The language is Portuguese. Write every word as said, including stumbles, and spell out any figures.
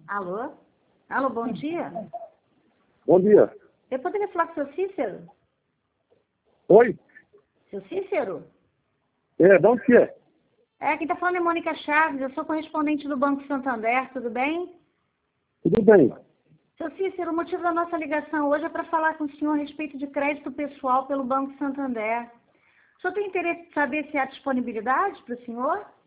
Alô? Alô, bom dia. Bom dia. Eu poderia falar com o seu Cícero? Oi? Seu Cícero? É, de onde que é? É, quem está falando é Mônica Chaves, eu sou correspondente do Banco Santander, tudo bem? Tudo bem. Seu Cícero, o motivo da nossa ligação hoje é para falar com o senhor a respeito de crédito pessoal pelo Banco Santander. O senhor tem interesse em saber se há disponibilidade para o senhor?